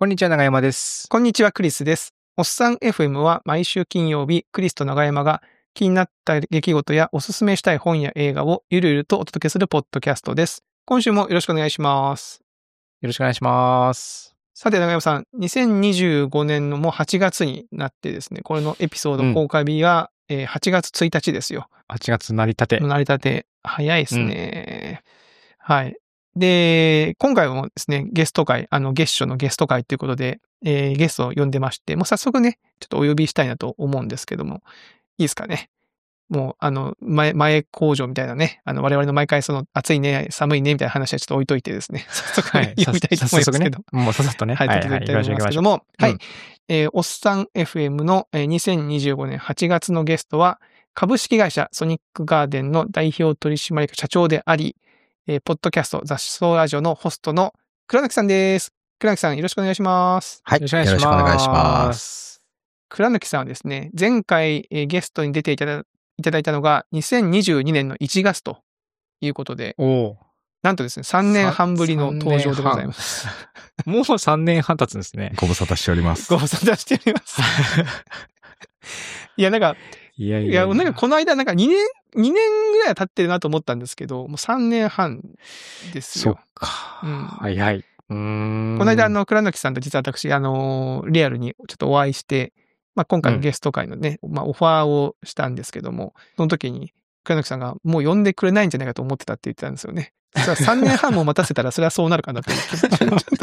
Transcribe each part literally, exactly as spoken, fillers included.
こんにちは、長山です。 こんにちは、クリスです。おっさん エフエム は毎週金曜日、クリスと長山が気になった出来事やおすすめしたい本や映画をゆるゆるとお届けするポッドキャストです。今週もよろしくお願いします。 よろしくお願いします。 さて、長山さん、にせんにじゅうごねんのもうはちがつになってですね、これのエピソード公開日は、うんえー、はちがつついたちですよ。 はちがつ成り立て。 成り立て。早いですね。うん、はい。で、今回もですね、ゲスト会、あの、月初のゲスト会ということで、えー、ゲストを呼んでまして、もう早速ね、ちょっとお呼びしたいなと思うんですけども、いいですかね。もう、あの、前、前工場みたいなね、あの、我々の毎回その、暑いね、寒いね、みたいな話はちょっと置いといてですね、早速、ね、呼びたいと思いますけど。 ね、もうささっとね。 はい、はい、はい、はい、と思いますけども、はい、うん、えー、おっさん エフエム のにせんにじゅうごねんはちがつのゲストは、株式会社ソニックガーデンの代表取締役社長であり、えー、ポッドキャスト雑草ラジオのホストの倉貫さんです。倉貫さんよろしくお願いします。 はい。よろしくお願いします。 倉貫さんはですね、前回、えー、ゲストに出ていただいただいたのがにせんにじゅうにねんのいちがつということで、 おなんとですね、さんねんはんぶりの登場でございます。 もうさんねんはん経つんですね。 ご無沙汰しております。 ご無沙汰しております。いや、なんか、 いやいやいや、なんかこの間、なんかにねん、にねんぐらいは経ってるなと思ったんですけど、もうさんねんはんですよ。 そっか。 うん、 早い。うーん。 この間、あの、倉貫さんと実は私、あの、リアルにちょっとお会いして、まあ、今回のゲスト会のね、うん、まあ、オファーをしたんですけども、その時に、倉貫さんがもう呼んでくれないんじゃないかと思ってたって言ってたんですよね。実はさんねんはんも待たせたら、それはそうなるかなという気持ち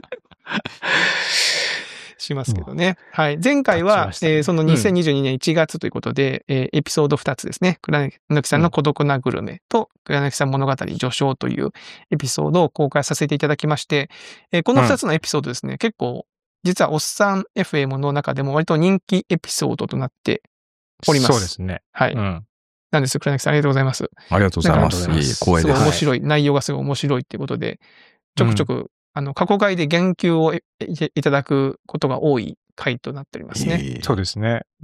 しますけどね。はい。前回は、ねえー、そのにせんにじゅうにねんいちがつということで、うん、えー、エピソードふたつですね。倉貫さんの孤独なグルメと、倉貫さん物語序章というエピソードを公開させていただきまして、えー、このふたつのエピソードですね、うん、結構、実はおっさん エフエム の中でも割と人気エピソードとなっております。 そうですね。 はい。うん、なんです。倉貫さんありがとうございます。 ありがとうございます。いい光栄です。 すごい面白い、はい、内容がすごい面白いっていうことで、ちょくちょく、うん、あの、過去回で言及を い, いただくことが多い回となっておりますね。 えー、そうですね。うん。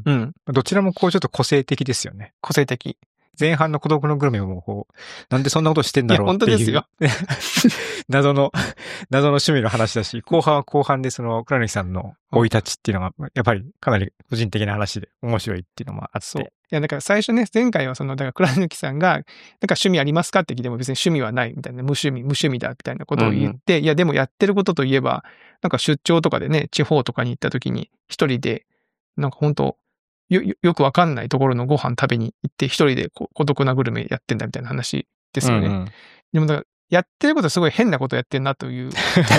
うん。どちらもこうちょっと個性的ですよね。 個性的。 前半の孤独のグルメもこう、なんでそんなことしてんだろうっていう。 いや、本当ですよ。 謎の、謎の趣味の話だし、後半は後半でその、倉貫さんの生い立ちっていうのが、やっぱりかなり個人的な話で面白いっていうのもあって。 そう。いや、だから最初ね、前回はその、だから倉貫さんが、なんか趣味ありますかって聞いても別に趣味はないみたいな、無趣味、無趣味だみたいなことを言って、うんうん、いや、でもやってることといえば、なんか出張とかでね、地方とかに行った時に、一人で、なんか本当よ、よくわかんないところのご飯食べに行って一人でこう孤独なグルメやってんだみたいな話ですよね。うんうん、でもだからやってることはすごい変なことやってんなという。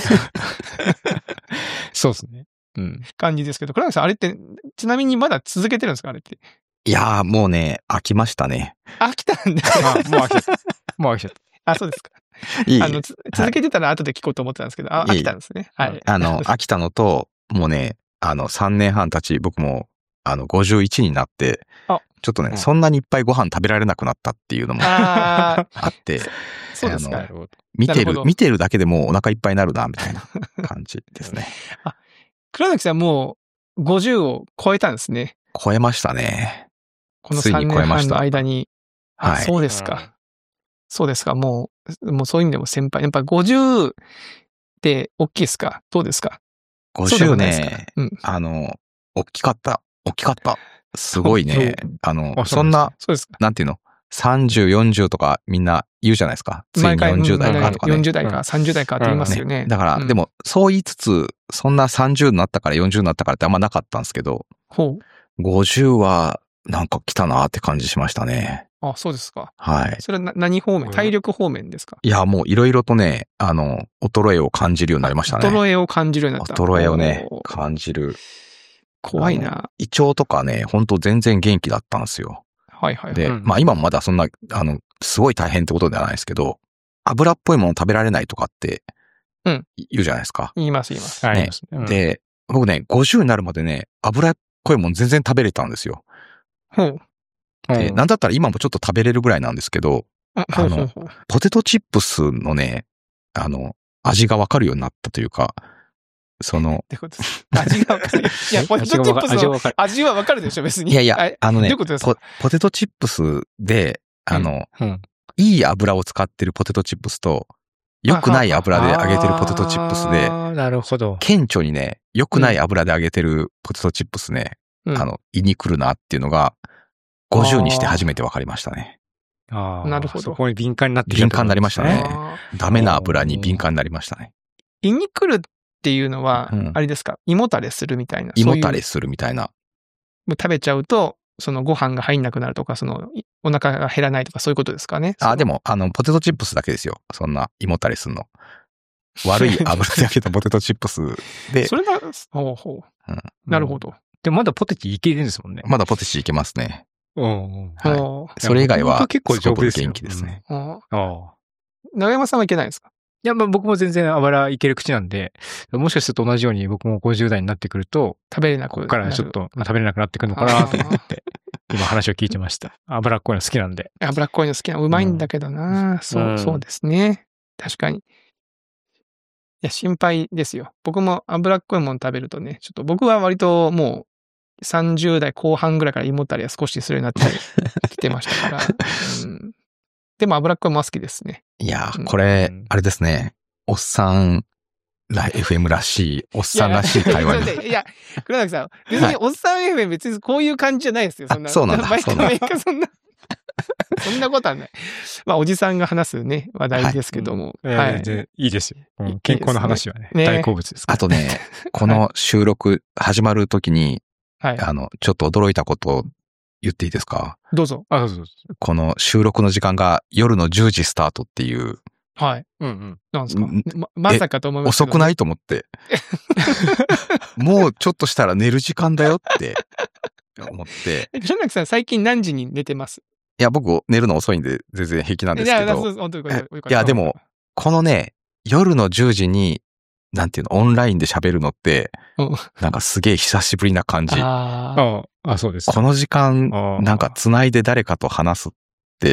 そうですね。 うん。感じですけど、倉貫さんあれってちなみにまだ続けてるんですかあれって。 いやーもうね、飽きましたね。 飽きたんだ。 あ、もう飽きちゃった。もう飽きちゃった。 あ、そうですか。いいあの続けてたら後で聞こうと思ってたんですけど、はい、あ、飽きたんですね。はい。 あの、飽きたのと、もうね、あの、さんねんはん経ち、僕も、あの、ごじゅういちになって、ちょっとね、うん、そんなにいっぱいご飯食べられなくなったっていうのもあって、 そうですか。 見てる、見てるだけでもうお腹いっぱいになるな、みたいな感じですね。 あ、倉貫さんもうごじゅうを超えたんですね。 超えましたね。 このさんねんはんの間に。はい。そうですか。うん、そうですか。もう、もうそういう意味でも先輩。やっぱごじゅうって大きいですか？どうですか？ ごじゅうね、うん、あの、大きかった。大きかった。すごいね。あの、そんな、 そうですか。 なんていうのさんじゅう、よんじゅうとかみんな言うじゃないですか。ついによんじゅうだいかとかね。 よんじゅうだいかさんじゅうだいかって言いますよね。 ねだから、うん、でもそう言いつつ、そんなさんじゅうになったからよんじゅうになったからってあんまなかったんですけど、 ほうごじゅうはなんか来たなって感じしましたね。 あ、そうですか。 はい。 それは何方面？体力方面ですか？ いや、もういろいろとね、あの、衰えを感じるようになりましたね。 衰えを感じるようになった。 衰えをね、感じる。 怖いな。 胃腸とかね、ほんと全然元気だったんですよ。 はいはいはい。 で、まあ今もまだそんな、あの、すごい大変ってことではないですけど、油っぽいもの食べられないとかって、うん。言うじゃないですか。 言います言います。 ね。うん、で、僕ね、ごじゅうになるまでね、油っぽいもの全然食べれたんですよ。 ほう。 で、なんだったら今もちょっと食べれるぐらいなんですけど、あの、ポテトチップスのね、あの、味がわかるようになったというか、その、 味がわかる。いや、ポテトチップスの味はわかるでしょ、別に。 いやいや、あのねポ、 ポテトチップスで、あの、うんうん、いい油を使ってるポテトチップスと、 良くない油で揚げてるポテトチップスで、 なるほど。 顕著にね、良くない油で揚げてるポテトチップスね、うん、あの、胃に来るなっていうのが、ごじゅうにして初めて分かりましたね。 ああ、なるほど。 そこに敏感になってきた、 ね。敏感になりましたね。ダメな油に敏感になりましたね。 胃に来るっていうのは、うん、あれですか、胃もたれするみたいな。 胃もたれするみたいな。 もう食べちゃうと、そのご飯が入んなくなるとか、そのお腹が減らないとかそういうことですかね。 あ、でも、あの、ポテトチップスだけですよ。そんな胃もたれするの。悪い油で揚げたポテトチップスで。 それが、ほうほう。うん、なるほど。 でもまだポテチいけるんですもんね。 まだポテチいけますね。 うん。 はい。それ以外は、結構丈夫です。元気ですね。 ああ。長山さんはいけないですか？ いや、まあ僕も全然油いける口なんで、もしかすると同じように僕もごじゅう代になってくると、 食べれなくなる。 ここからちょっと食べれなくなってくるのかなと思って、今話を聞いてました。脂っこいの好きなんで。 脂っこいの好きなのうまいんだけどな、うん、そう、そうですね。確かに。いや、心配ですよ。僕も脂っこいもの食べるとね、ちょっと僕は割ともうさんじゅう代後半ぐらいから胃もたれが少しするようになってきてましたから。うん、でも脂っこいも好きですね。 いや、これ、あれですね。おっさん、エフエム らしい、おっさんらしい会話に。 いや、黒崎さん、別におっさん エフエム 別にこういう感じじゃないですよ。そんな。 そうなんだ。 毎回毎回そんな。そんなことはない。まあ、おじさんが話すね、話題ですけども。 はい。はい、いいですよ。うん、健康の話はね、ね大好物ですから。 あとね、この収録始まるときに、はい、あの、ちょっと驚いたことを言っていいですか？ どうぞ。 あ、どうぞどうぞ。 この収録の時間が夜のじゅうじスタートっていう。 はい。うんうん。なんですか？ま、まさかと思いますけど、ね。 遅くないと思って。もうちょっとしたら寝る時間だよって思って。 ジョナキさん最近何時に寝てます？ いや、僕寝るの遅いんで全然平気なんですけど。いや、 本当にいやでも、このね、夜のじゅうじに、なんていうの、オンラインで喋るのって、なんかすげえ久しぶりな感じ。 ああ、そうです。 この時間、なんか繋いで誰かと話すって、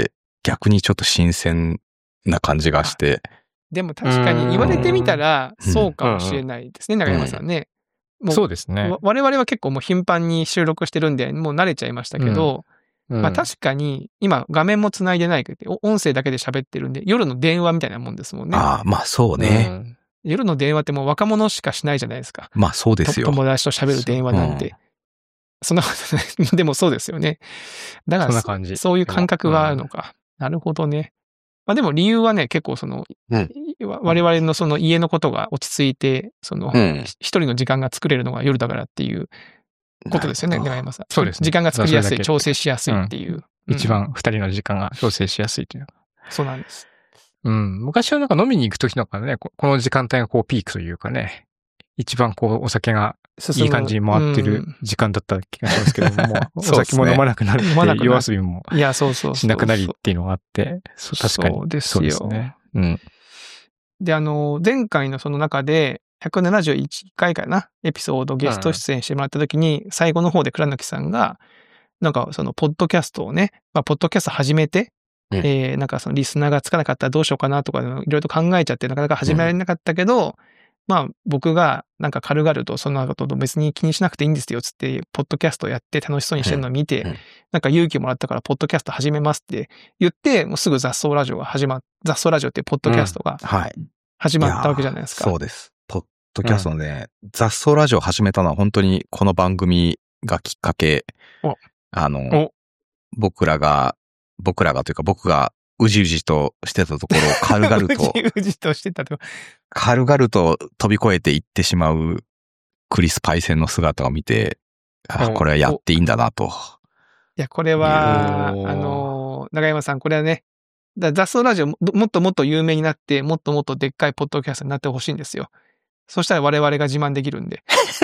逆にちょっと新鮮な感じがして。 でも確かに言われてみたら、そうかもしれないですね、長山さんね。 もうそうですね。 我々は結構もう頻繁に収録してるんで、もう慣れちゃいましたけど、うん、まあ確かに、今画面も繋いでないけど、音声だけで喋ってるんで、夜の電話みたいなもんですもんね。 ああ、まあそうね、うん。 夜の電話ってもう若者しかしないじゃないですか。 まあそうですよ。 友達と喋る電話なんて。うん、そんなことない。でもそうですよね。だから そ, んな感じそういう感覚があるのか。うん、なるほどね。まあでも理由はね、結構その、うん、我々のその家のことが落ち着いて、その、うん、一人の時間が作れるのが夜だからっていうことですよね、長山さん。 そうですね。 時間が作りやすい、調整しやすいっていう。 うん、一番二人の時間が調整しやすいっていうのが。 そうなんです。 うん。昔はなんか飲みに行くときとかね、この時間帯がこうピークというかね、一番こうお酒がいい感じに回ってる時間だった気がしますけども、もうお酒も飲まなくなるって夜遊びもしなくなりっていうのがあって、確かにそうですよ。そうですね。うん。 で、あの、前回のその中で、ひゃくななじゅういっかいかな、エピソードゲスト出演してもらったときに、うん、最後の方で倉貫さんが、なんかそのポッドキャストをね、まあ、ポッドキャスト始めて、うん、えー、なんかそのリスナーがつかなかったらどうしようかなとか、いろいろと考えちゃってなかなか始められなかったけど、うん、まあ僕がなんか軽々とそんなこと別に気にしなくていいんですよつって、ポッドキャストやって楽しそうにしてるのを見て、うん、なんか勇気もらったからポッドキャスト始めますって言って、もうすぐ雑草ラジオが始まっ、雑草ラジオっていうポッドキャストが始まったわけじゃないですか。 そうです。ポッドキャストのね、うん、雑草ラジオを始めたのは本当にこの番組がきっかけ。あの、僕らが、僕らがというか僕がうじうじとしてたところを軽々と、 うじうじとしてたと軽々と飛び越えていってしまうクリス・パイセンの姿を見て、あ、これはやっていいんだなと。 いや、これは、あの、長山さん、これはね、雑草ラジオもっともっと有名になって、もっともっとでっかいポッドキャストになってほしいんですよ。そしたら我々が自慢できるんで。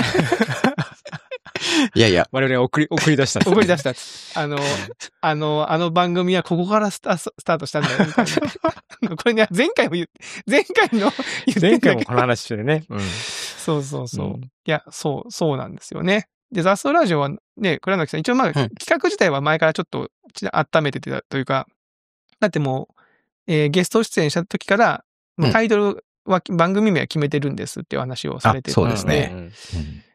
いやいや。 我々が送り、送り出した。 送り出した。あの、あの、あの番組はここからスタスタートしたんだよ、みたいな。これね、前回も言って、前回の言って前回もこの話してるね。 うん、そうそうそう。うん、いや、そう、そうなんですよね。で、雑草ラジオはね、倉貫さん、一応まあ、うん、企画自体は前からちょっと温めてたというか、だってもう、えー、ゲスト出演した時から、タイトルは、うん、番組名は決めてるんですっていう話をされてるそうですね。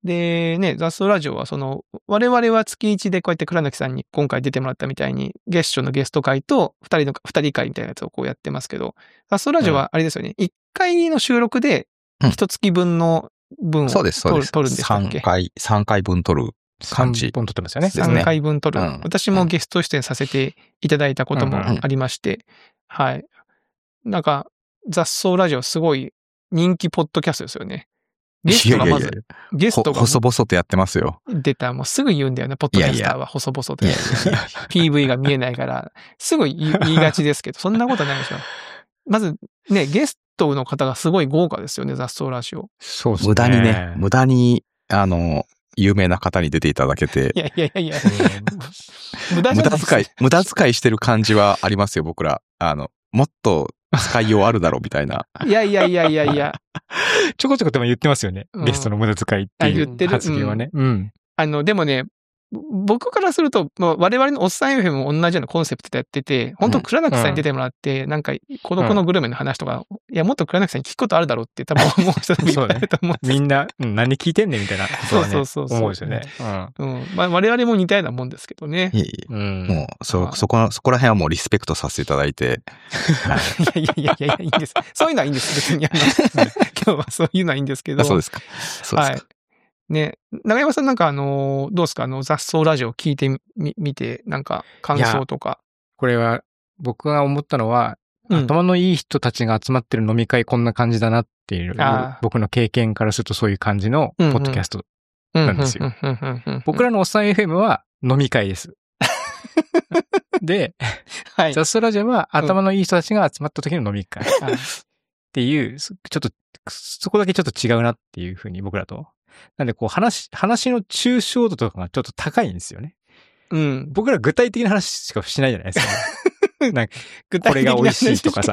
で、ね、雑草ラジオはその、我々は月いちでこうやって倉貫さんに今回出てもらったみたいに、月初のゲスト会と二人の、二人会みたいなやつをこうやってますけど、雑草ラジオはあれですよね、一、うん、回の収録で一月分の分を取る、うん、そうです、そうです。取るんでしたっけ？ さんかい、さんかいぶん取る感じ。 さんぼん取ってますよね。 さんかいぶん取る、うん。私もゲスト出演させていただいたこともありまして、うんうん、はい。なんか、雑草ラジオすごい人気ポッドキャストですよね。ゲストがまず、いやいやいやゲストが。細々とやってますよ。 出た。もうすぐ言うんだよね、ポッドキャスターは細々とやるし。ピーブイ が見えないから、すぐ言いがちですけど、そんなことないでしょ。まず、ね、ゲストの方がすごい豪華ですよね、雑草ラジオ。 そうですね。無駄にね、無駄に、あの、有名な方に出ていただけて。 いやいやいやいや。 無駄じゃないです。無駄遣い、無駄遣いしてる感じはありますよ、僕ら。あの、もっと使いようあるだろうみたいな。 いやいやいやいやいや。 ちょこちょこでも言ってますよね。うん、ゲストの無駄遣いっていう発言はね。 うん。うん、あの、でもね、僕からすると、まあ、我々のおっさん エフエム も同じようなコンセプトでやってて、本当倉貫さんに出てもらって、うん、なんか孤独のグルメの話とか、うん、いや、もっと倉貫さんに聞くことあるだろうって多分思う人もいっぱいいると思うんです。 みんな、うん、何聞いてんねんみたいなことはね、そうそうそう思うですよね。 うん。うん。まあ、我々も似たようなもんですけどね。 いえいえ。うん、もう、そ、そこ、そこら辺はもうリスペクトさせていただいて。 いやいやいやいや、いいんです。そういうのはいいんです。別にあの、今日はそういうのはいいんですけど。 そうですか。そうですか。はい。 ね、長山さんなんかあの、どうですかあの、雑草ラジオ聞いてみ、見て、なんか感想とか。 これは、僕が思ったのは、うん、頭のいい人たちが集まってる飲み会こんな感じだなっていう、僕の経験からするとそういう感じのポッドキャストなんですよ。僕らのおっさん エフエム は飲み会です。で、はい、雑草ラジオは頭のいい人たちが集まった時の飲み会。っていう、ちょっと、そこだけちょっと違うなっていうふうに僕らと。なんでこう話、話の抽象度とかがちょっと高いんですよね。 うん。 僕ら具体的な話しかしないじゃないですか。なんか、これが美味しいとかさ。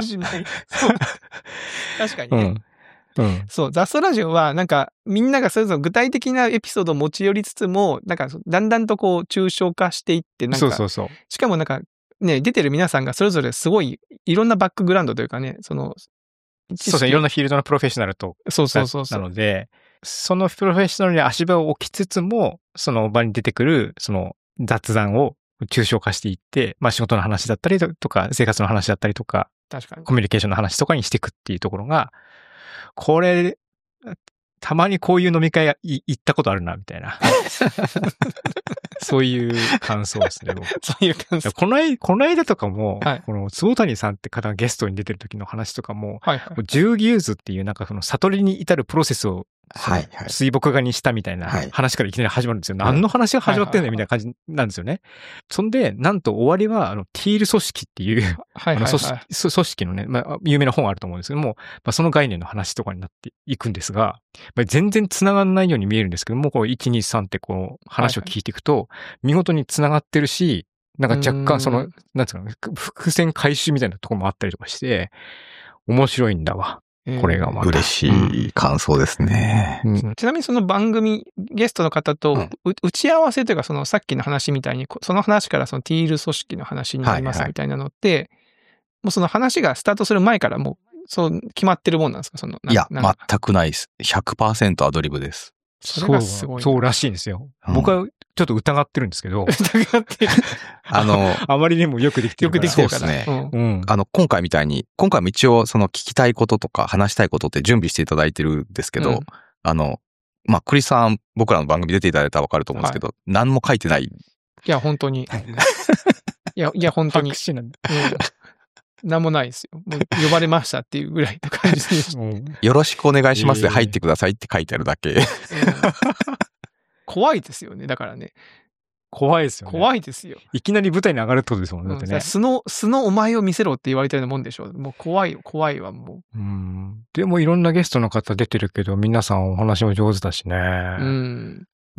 確かにね。うん。うん、そう、雑草ラジオはなんかみんながそれぞれ具体的なエピソードを持ち寄りつつも、なんかだんだんとこう抽象化していって、なんか、 そうそうそう。 しかもなんかね、出てる皆さんがそれぞれすごいいろんなバックグラウンドというかね、その、 そうですね、いろんなフィールドのプロフェッショナルと。 そうそうそうそう。 なので、そのプロフェッショナルに足場を置きつつも、その場に出てくる、その雑談を抽象化していって、まあ仕事の話だったりとか、生活の話だったりとか、 確かに。 コミュニケーションの話とかにしていくっていうところが、これ、たまにこういう飲み会行ったことあるな、みたいな。そういう感想ですね、僕。 そういう感想。 この間、この間とかも、はい、この、坪谷さんって方がゲストに出てる時の話とかも、はいはい、十牛図っていうなんかその悟りに至るプロセスを、はいはい、水墨画にしたみたいな話からいきなり始まるんですよ。はい、何の話が始まってんねんみたいな感じなんですよね。そんで、なんと終わりは、あの、ティール組織っていう、あの組織、組織のね、まあ、有名な本あると思うんですけども、まあ、その概念の話とかになっていくんですが、まあ、全然繋がんないように見えるんですけども、こう、いち、に、さんってこう、話を聞いていくと、はいはい、見事に繋がってるし、なんか若干その、なんつうか、伏線回収みたいなところもあったりとかして、面白いんだわ。これがまた。 嬉しい感想ですね。 うん、ちなみにその番組、ゲストの方と、うん、打ち合わせというか、そのさっきの話みたいに、その話からそのティール組織の話になりますみたいなのって、はいはい、もうその話がスタートする前からもう、そう決まってるもんなんですかその。 いや、全くないです。ひゃくパーセント アドリブです。 それがすごい。 そうらしいんですよ。うん、僕はちょっと疑ってるんですけど。 疑ってる。 あの、 あまりにもよくできてるから。 よくできてるから。 そうですね。うん、あの、今回みたいに、今回も一応その聞きたいこととか話したいことって準備していただいてるんですけど、うん、あの、まあ、クリスさん、僕らの番組出ていただいたらわかると思うんですけど、はい、何も書いてない。いや、本当に。いや、いや、本当に。 白紙なんだ。 うんなんもないですよ。もう呼ばれましたっていうぐらいの感じでした。 よろしくお願いしますで入ってくださいって書いてあるだけ。うん、 怖いですよね。だからね。 怖いですよね。 怖いですよ。 いきなり舞台に上がるってことですもんね。だってね。 素の、素のお前を見せろって言われてるもんでしょ。もう怖いよ、怖いわ、もう。うん。でもいろんなゲストの方出てるけど、皆さんお話も上手だしね。 うん。 うん。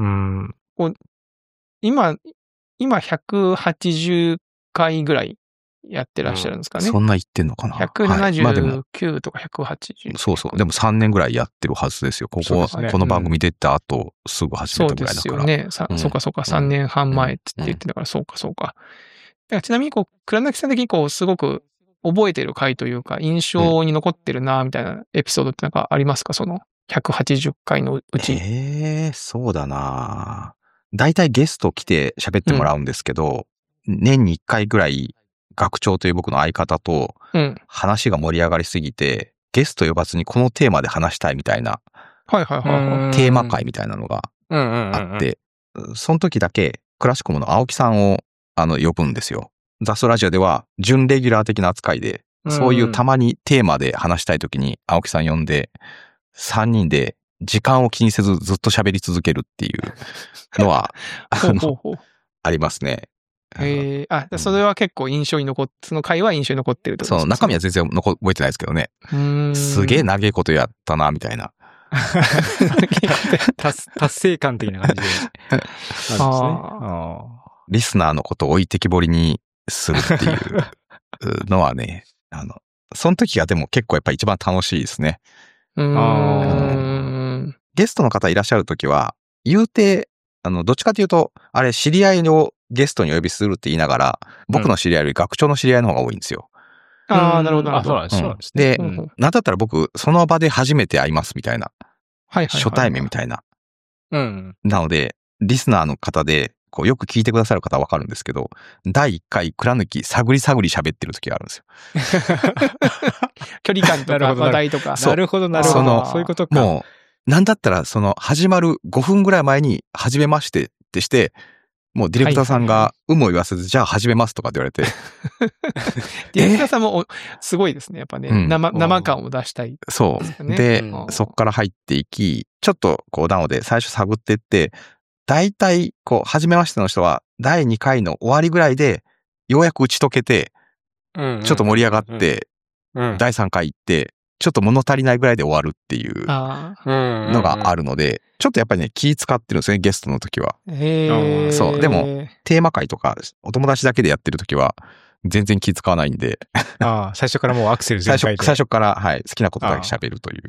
こう今、今ひゃくはちじゅっかいぐらい。やってらっしゃるんですかね。 うん、そんな言ってんのかな。 ひゃくななじゅうきゅうとかひゃくはちじゅう。 そうそう。でもさんねんぐらいやってるはずですよ。ここ、ね、この番組出た後、すぐ始めたぐらいだから。 そうですよね。さ、うん、そうかそうか、さんねんはん前って言ってたから、そうかそうか。だからちなみに、こう、倉貫さん的にこう、すごく覚えてる回というか、印象に残ってるな、みたいなエピソードってなんかありますかその。 ひゃくはちじゅっかいのうち。 ええー、そうだな。だいたいゲスト来て喋ってもらうんですけど、うん、年にいっかいぐらい学長という僕の相方と話が盛り上がりすぎて、ゲスト呼ばずにこのテーマで話したいみたいな、 はいはいはい。 テーマ会みたいなのがあって、その時だけクラシコムの青木さんをあの呼ぶんですよ。雑草ラジオでは準レギュラー的な扱いで、そういうたまにテーマで話したい時に青木さん呼んで、さんにんで時間を気にせずずっと喋り続けるっていうのは、あの、ありますね。 へえ、あ、それは結構印象に残って、その回は印象に残ってるってことですか？ そう、中身は全然残覚えてないですけどね。すげえ長いことやったな、みたいな。 達, 達成感的な感じで。なんですね。 あリスナーのことを置いてきぼりにするっていうのはね、あの、その時がでも結構やっぱ一番楽しいですね。 うーんゲストの方いらっしゃる時は、言うて、あの、どっちかというと、あれ、知り合いをゲストにお呼びするって言いながら、僕の知り合いより学長の知り合いの方が多いんですよ。 ああ、なるほど、なるほど。 あ、そうなんですね。で、うん、なんだったら僕、その場で初めて会いますみたいな。 はいはいはいはい、 初対面みたいな。 うん。 なので、リスナーの方で、こう、よく聞いてくださる方はわかるんですけど、だいいっかい、倉抜き、探り探り喋ってる時があるんですよ。 距離感とか話題とか。 なるほど、なるほど。そういうことか。 もう、なんだったら、その、始まるごふんぐらい前に、初めましてってして、もうディレクターさんが、有無を言わせず、じゃあ始めますとかって言われて。 ディレクターさんもすごいですね。やっぱね、うん、生、生感を出したい、ね。 そう。で、うん、そこから入っていき、ちょっと、こう、なので、最初探っていって、大体、こう、初めましての人は、だいにかいの終わりぐらいで、ようやく打ち解けて、ちょっと盛り上がって、だいさんかい行って、ちょっと物足りないぐらいで終わるっていうのがあるので、ちょっとやっぱりね、気使ってるんですね、ゲストの時は。 へー。 そう。でも、テーマ会とか、お友達だけでやってる時は、全然気使わないんで。 ああ、最初からもうアクセル全開で。 最初、最初から、はい、好きなことだけ喋るという。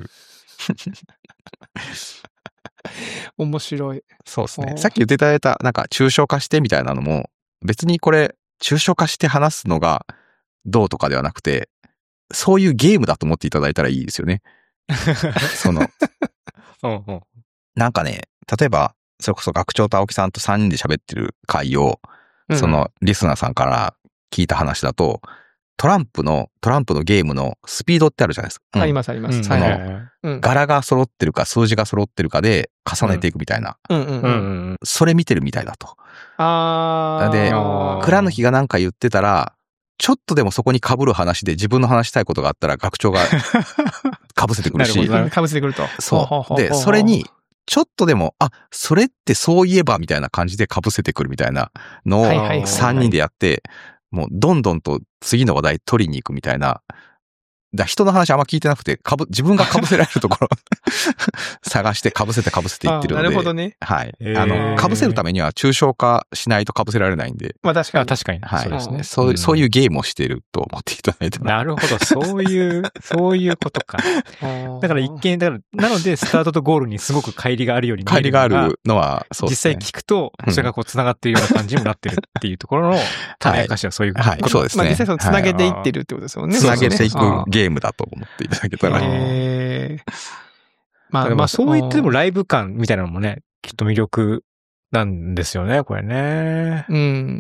面白い。 そうですね。さっき言っていただいた、なんか、抽象化してみたいなのも、別にこれ、抽象化して話すのがどうとかではなくて、そういうゲームだと思っていただいたらいいですよね。その、 うんうん、 なんかね、例えば、それこそ学長と青木さんとさんにんで喋ってる回を、そのリスナーさんから聞いた話だと、トランプの、トランプのゲームのスピードってあるじゃないですか。 うん、あります、あります。 その、うん、柄が揃ってるか数字が揃ってるかで重ねていくみたいな。それ見てるみたいだと。 あで、倉抜がなんか言ってたら、ちょっとでもそこに被る話で自分の話したいことがあったら学長が被せてくるし。 被せてくると。 そう。で、それに、ちょっとでも、あ、それってそういえばみたいな感じで被せてくるみたいなのをさんにんでやって、もうどんどんと次の話題取りに行くみたいな。だ人の話あんま聞いてなくて、かぶ、自分が被せられるところ探して被せて被せていってるので。 なるほどね。 はい。あの、被せるためには抽象化しないと被せられないんで。 まあ確かに。 確かに。 はい。 そうですね。 そう、うん、そういうゲームをしていると思っていただいて。 なるほど。そういう、そういうことか。だから一見、だから、なのでスタートとゴールにすごく乖離があるように見える。 乖離があるのは、そうですね。実際聞くと、それがこう繋がっているような感じにもなってるっていうところの、種明かしはそういうこと。 はい、そうですね。 まあ実際その繋げていってるってことですよね。 繋げていくゲームだと思っていただけたら。 へー。 まあ、まあそう言ってもライブ感みたいなのもね、きっと魅力なんですよね、これね。 うん。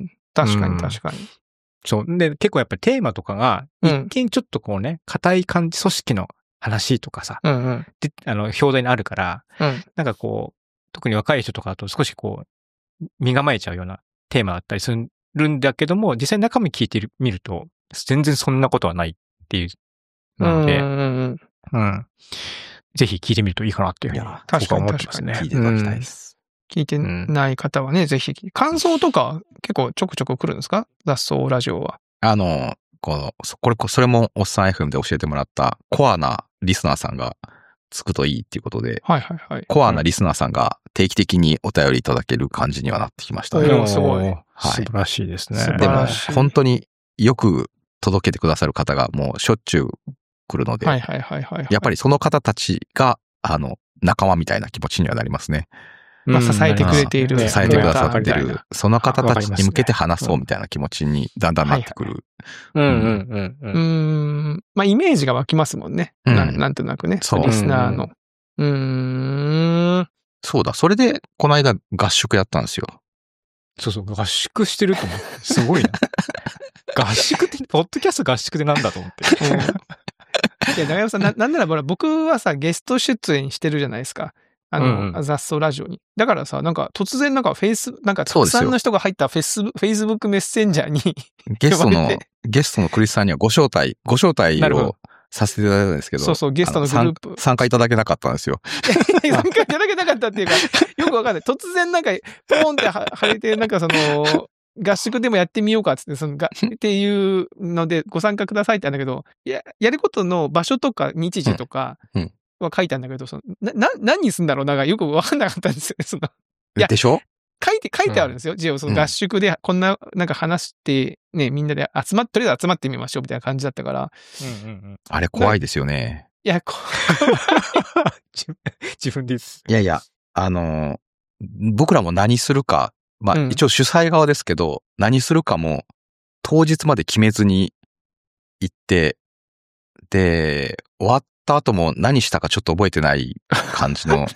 確かに確かに。うん、 そう。で、結構やっぱりテーマとかが、一見ちょっとこうね、硬い感じ、組織の話とかさ、 うんうん、 で、あの、表題にあるから、 うん、 なんかこう、特に若い人とかだと少しこう、身構えちゃうようなテーマだったりするんだけども、実際中身聞いてみると、全然そんなことはないっていうので、 うんうんうんうん。ぜひ聞いてみるといいかなっていうふうに僕は思ってますね。 聞いていただきたいです。 聞いてない方はね、うん、ぜひ。感想とか結構ちょくちょく来るんですか？雑草ラジオは。 あの、この、これ、それもおっさん エフエム で教えてもらったコアなリスナーさんがつくといいっていうことで、 はいはいはい。 コアなリスナーさんが定期的にお便りいただける感じにはなってきましたね。 うん、すごい。 はい。素晴らしいですね。 でも、本当によく届けてくださる方がもうしょっちゅう来るので、 はいはいはいはい。 やっぱりその方たちが、あの、仲間みたいな気持ちにはなりますね。 まあ、支えてくれている。 支えてくださってる。その方たちに向けて話そうみたいな気持ちにだんだんなってくる。 うんうんうんうん。うん。まあ、イメージが湧きますもんね。うん、な, なんとなくね。そう。リスナーのうーん。 そうだ、それで、この間合宿やったんですよ。 そうそう、合宿してると思って。すごいな。合宿って、ポッドキャスト合宿ってなんだと思って。 いや、長山さん、な、なんならほら、僕はさ、ゲスト出演してるじゃないですか。あの、うんうん、雑草ラジオに。だからさ、なんか突然なんかフェイス、なんかたくさんの人が入ったフェイス、フェイスブックメッセンジャーにゲストの、ゲストのクリスさんにはご招待、ご招待をさせていただいたんですけど。 そうそう、ゲストのグループ。 参加いただけなかったんですよ。 参加いただけなかったっていうか、よくわかんない。突然なんか、ポーンって入れて、なんかその、合宿でもやってみようかっつって、そのが、っていうのでご参加くださいってあるんだけど、や、やることの場所とか日時とかは書いたんだけど、その、な、な、何すんだろうながよくわかんなかったんですよね、その。 いや、でしょ？ 書いて、書いてあるんですよ。じゃあ、その合宿でこんな、なんか話して、ね、みんなで集まっ、とりあえず集まってみましょうみたいな感じだったから。 うんうんうん、 あれ怖いですよね。 いや、怖い。 自分で。いやいや、あの、僕らも何するか、まあ、うん、一応主催側ですけど、何するかも当日まで決めずに行って、で、終わった後も何したかちょっと覚えてない感じの。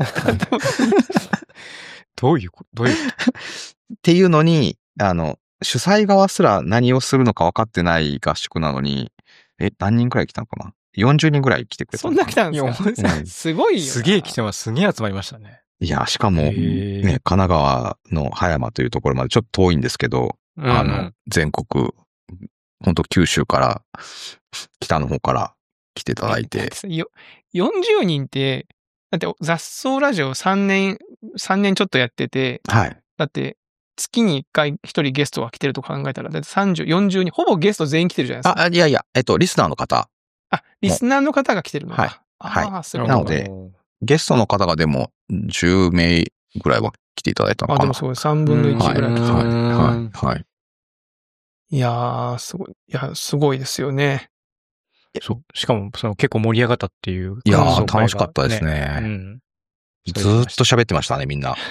どういうことどういうことっていうのに、あの、主催側すら何をするのか分かってない合宿なのに、え、何人くらい来たのかな ?よんじゅう 人くらい来てくれたのかな。 そんな来たんですか、うん、すごいよ。 すげえ来てます。すげえ集まりましたね。 いや、しかも、ね、神奈川の葉山というところまでちょっと遠いんですけど、うん、あの、全国、本当九州から、北の方から来ていただいて。 よんじゅうにんって、だって雑草ラジオさんねん、さんねんちょっとやってて、 はい。 だって月にいっかいひとりゲストが来てると考えたら、だってさんじゅう、よんじゅうにん、ほぼゲスト全員来てるじゃないですか。 あ、いやいや、えっと、リスナーの方。 あ、リスナーの方が来てるのか。 はい。 はい。ああ、そういうことなので、ゲストの方がでもじゅうめいぐらいは来ていただいたのかな。 あ、でもそう、さんぶんのいちぐらい来てる。 はい、はい、はい。 いやー、すごい、いや、すごいですよね。 そう。しかも、その結構盛り上がったっていう、ね。 いやー、楽しかったですね。うん、ずーっと喋ってましたね、みんな。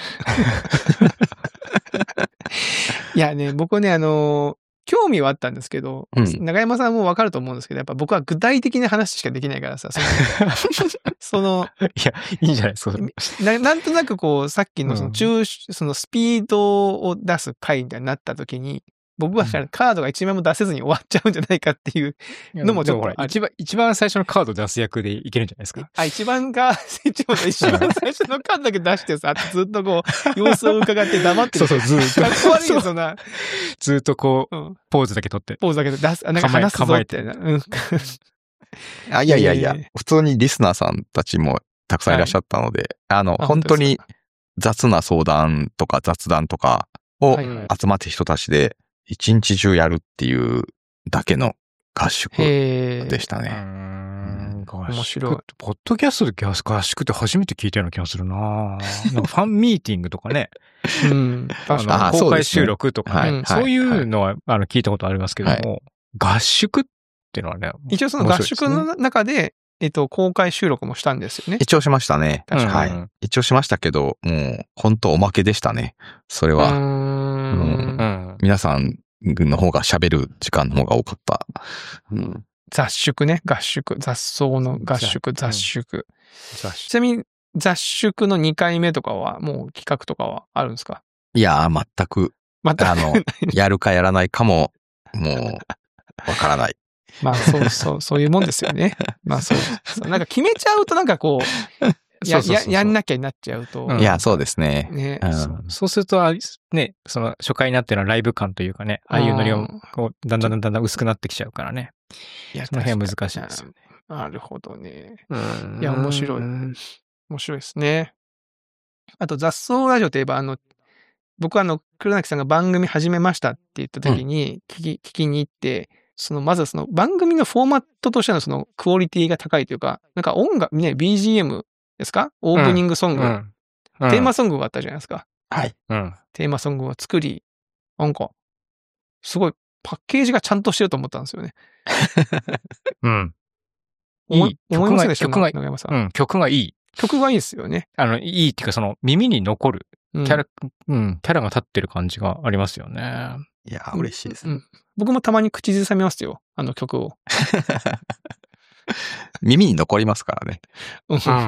いやね、僕ね、あのー、興味はあったんですけど、うん、長山さんもわかると思うんですけど、やっぱ僕は具体的な話しかできないからさ、その、そのいや、いいんじゃないですかな。なんとなくこう、さっきのその中、うん、そのスピードを出す回みたいになった時に、僕はカードが一枚も出せずに終わっちゃうんじゃないかっていうのもちょっと一番、一番最初のカード出す役でいけるんじゃないですか。 あ、一番か、一番最初のカードだけ出してさ、ずっとこう、様子を伺って黙ってる。 そうそう、ずっと。 かっこ悪いよ、そんな。 ずっとこう、うん、ポーズだけ取って。 ポーズだけで出す、なんか話すぞって。うん、 あいやいやいや、えー、普通にリスナーさんたちもたくさんいらっしゃったので、はい、あの、あ本当に雑な相談とか雑談とかを集まって人たちで、一日中やるっていうだけの合宿でしたね。 うん面白い。 ポッドキャストで合宿って初めて聞いたような気がするななんかファンミーティングとかね。 うん。 あの公開収録とかね。そう、ねそういうのは、あの聞いたことありますけども、はい、合宿っていうのはね。 一応その合宿の中で、えっと、公開収録もしたんですよね。 一応しましたね。確かに。はい。一応しましたけど、もう、本当おまけでしたね。それは。うんうん皆さんの方が喋る時間の方が多かった。 うん、雑宿ね。合宿。雑草の合宿、雑宿。雑宿ちなみに、雑宿のにかいめとかは、もう企画とかはあるんですか？ いやー、全く。全く。あの、やるかやらないかも、もう、わからない。 まあ、そうそう、そういうもんですよね。まあ、そう。そうなんか決めちゃうとなんかこう、や、や、やんなきゃになっちゃうと。 いや、そうですね。 ね、 うん、そう。そうすると、ね、その初回になってるのはライブ感というかね、ああいうノリを、こう、だんだんだんだん薄くなってきちゃうからね。いや、その辺は難しいですよね。 なるほどね。いや、面白い。面白いですね。あと、雑草ラジオといえば、あの、僕はあの、黒崎さんが番組始めましたって言った時に聞き、うん、聞きに行って、その、まずその番組のフォーマットとしてのそのクオリティが高いというか、なんか音楽、ね、ビージーエム、ですかオープニングソング、うんうん、テーマソングがあったじゃないですか。 はい、 うん。 テーマソングを作り、なんか、すごいパッケージがちゃんとしてると思ったんですよね。 うん。 いい。思いませんでした曲が、 長山さん。 うん、曲がいい。 曲がいいですよね。 あの、いいっていうかその耳に残るキャラ、うん、うん、キャラが立ってる感じがありますよね。 いや、嬉しいですね、 うん。僕もたまに口ずさみますよ。あの曲を。 耳に残りますからね。 うん。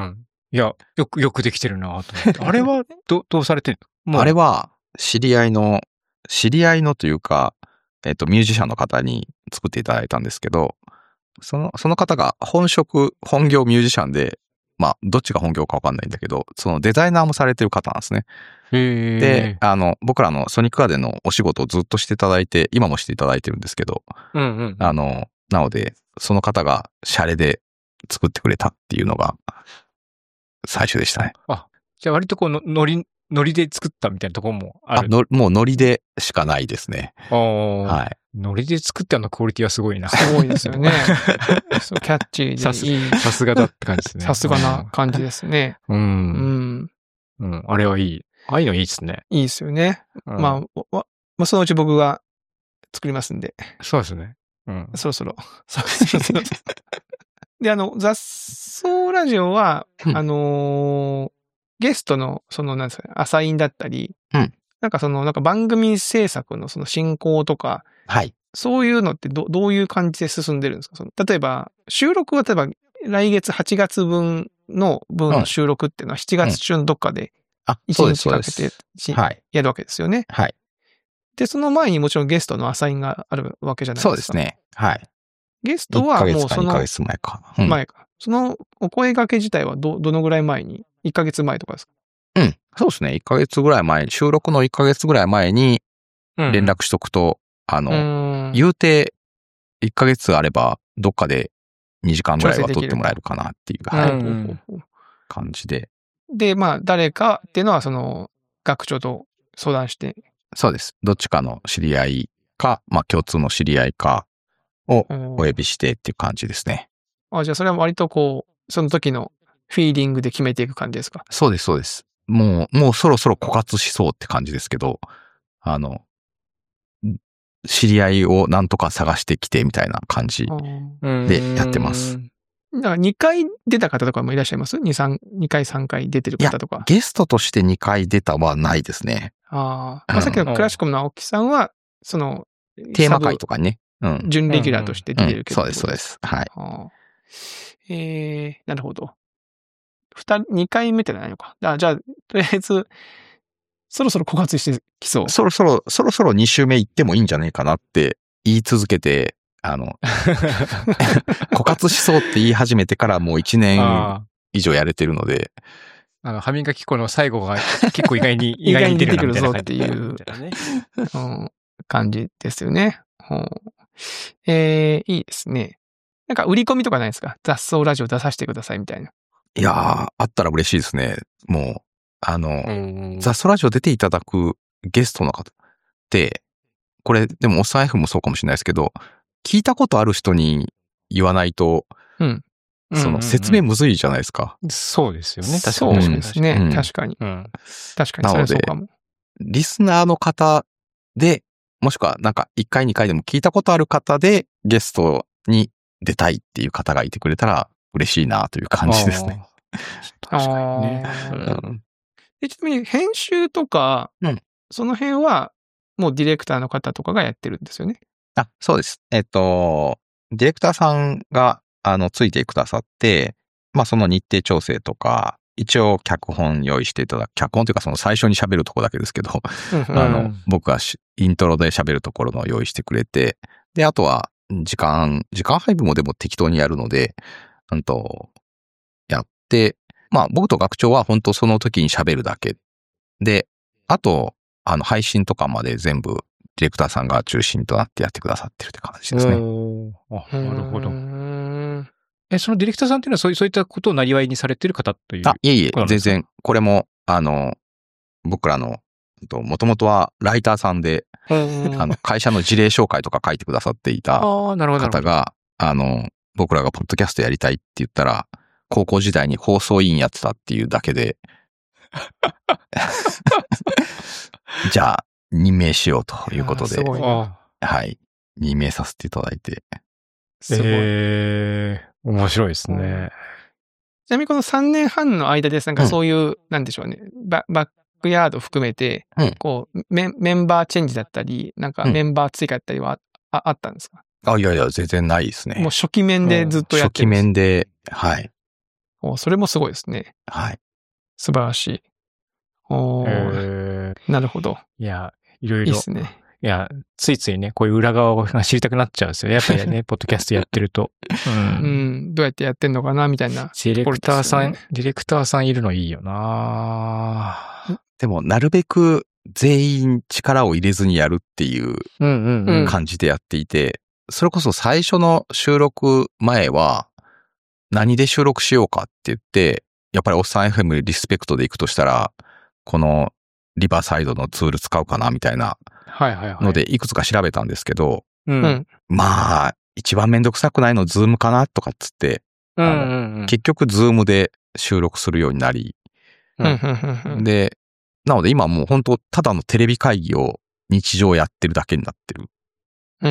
いや、よく、よくできてるなと思って。あれは、ど、どうされてるの？あれは、知り合いの、知り合いのというか、えっと、ミュージシャンの方に作っていただいたんですけど、その、その方が本職、本業ミュージシャンで、まあ、どっちが本業かわかんないんだけど、そのデザイナーもされてる方なんですね。 へで、あの、僕らのソニックガーデンのお仕事をずっとしていただいて、今もしていただいてるんですけど、 うんうんうん、 あの、なので、その方がシャレで作ってくれたっていうのが、最初でしたね。 あ、じゃあ割とこうの、ノリ、ノリで作ったみたいなところもある。 あの、もうノリでしかないですね。 はい。 ノリで作ってあのクオリティはすごいな。 すごいですよね。そう、キャッチーでいい。 さす、さすがだって感じですね。 さすがな感じですね。 うん。 うん。 うん。あれはいい。ああいうのいいですね。 いいですよね。うん、まあ、まあ、そのうち僕が作りますんで。 そうですね。うん。 そろそろ。そうそうそう。で、あの、雑草ラジオは、うん、あのー、ゲストの、その、なんですかね、アサインだったり、 うん、 なんかその、なんか番組制作のその進行とか、 はい。 そういうのってど、どういう感じで進んでるんですか？その例えば、収録は例えば、来月はちがつぶんの分の収録っていうのはしちがつ中のどっかで、いちにちかけて、はい、やるわけですよね。 はい。 で、その前にもちろんゲストのアサインがあるわけじゃないですか。 そうですね。はい。 ゲストはもうその、 いっかげつかにかげつまえか。 うん、前か。そのお声掛け自体はど、どのぐらい前に ?いっかげつまえとかですか？ うん。そうですね。いっかげつぐらい前に、収録のいっかげつぐらい前に連絡しとくと、うん、あの、言うていっかげつあれば、どっかでにじかんぐらいは撮ってもらえるかなっていう、はい、うん、感じで。 で、まあ、誰かっていうのは、その、学長と相談して。 そうです。どっちかの知り合いか、まあ、共通の知り合いかをお呼びしてっていう感じですね。 あ、じゃあ、それは割とこう、その時のフィーリングで決めていく感じですか？ そうです、そうです。もう、もうそろそろ枯渇しそうって感じですけど、あの、知り合いをなんとか探してきてみたいな感じでやってます。 だからにかい出た方とかもいらっしゃいます？ に、さん、にかいさんかい出てる方とか。 ゲストとしてにかい出たはないですね。 ああ。まあ、さっきのクラシコムの青木さんは、その、 テーマ会とかね。 うん。準レギュラーとして出てるけど、 うんうん。そうです、そうです。はい。 あえー、なるほど。二人、にかいめってないのか。あ、じゃあ、とりあえず、そろそろ枯渇してきそう。 そろそろ、そろそろに週目行ってもいいんじゃないかなって言い続けて、あの、枯渇しそうって言い始めてからもういちねん以上やれてるので。 あの、歯磨き粉の最後が結構意外に、 意外に出てくるぞっていう、うん、感じですよね。うん、えー、いいですね。なんか売り込みとかないですか？雑草ラジオ出させてくださいみたいな。 いやー、あったら嬉しいですね。もう、あの、雑草ラジオ出ていただくゲストの方って、これ、でもおっさん F もそうかもしれないですけど、聞いたことある人に言わないと、 うん、 その説明むずいじゃないですか。 うんうんうん、そうですよね。 確かに。そうですね。うん、確かに。うん、確かに。それはそうかも。 リスナーの方で、もしくはなんかいっかいにかいでも聞いたことある方でゲストに出たいっていう方がいてくれたら嬉しいなという感じですね。 確かにね。 うん、でちなみに編集とか、うん、その辺はもうディレクターの方とかがやってるんですよね。 あ、そうです。えっと、ディレクターさんが、あの、ついてくださって、まあ、その日程調整とか、一応脚本用意していただく。脚本というかその最初に喋るとこだけですけど、うん、あの、僕がイントロで喋るところの用意してくれて、で、あとは、時間、時間配分もでも適当にやるので、うんと、やって、まあ、僕と学長は本当その時に喋るだけ。で、あと、あの、配信とかまで全部、ディレクターさんが中心となってやってくださってるって感じですね。 あ、なるほど。え、そのディレクターさんっていうのはそういそういったことをなりわいにされてる方という？ あ、いえいえ、全然、これも、あの、僕らの、もともとはライターさんで、あの、会社の事例紹介とか書いてくださっていた方が、あの、僕らがポッドキャストやりたいって言ったら、高校時代に放送委員やってたっていうだけで、じゃあ、任命しようということで、 すごいな。 はい。任命させていただいて。 すごい。えー、面白いですね。 ちなみにこのさんねんはんの間です、なんかそういう、うん、なんでしょうね、バ、バックヤード含めて、うん、こうメ、メンバーチェンジだったり、なんかメンバー追加だったりは あ,、うん、あ, あったんですか？ あ、いやいや、全然ないですね。 もう初期面でずっとやってる。 初期面で、はい。 おそれもすごいですね。 はい。 素晴らしい。おえー、なるほど。 いや、いろいろ。 いいですね。 いや、ついついね、こういう裏側が知りたくなっちゃうんですよね。やっぱりね、ポッドキャストやってると。 うん、うん。どうやってやってんのかなみたいな、ね。 ディレクターさん、ディレクターさんいるのいいよなでも、なるべく全員力を入れずにやるっていう感じでやっていて、それこそ最初の収録前は、何で収録しようかって言って、やっぱりおっさん エフエム リスペクトで行くとしたら、このリバーサイドのツール使うかなみたいなので、いくつか調べたんですけど、 うん、 まあ、一番めんどくさくないのズームかなとかっつって、 うんうんうん、 結局ズームで収録するようになり、 うん、 で、なので今もう本当ただのテレビ会議を日常やってるだけになってる。 うん、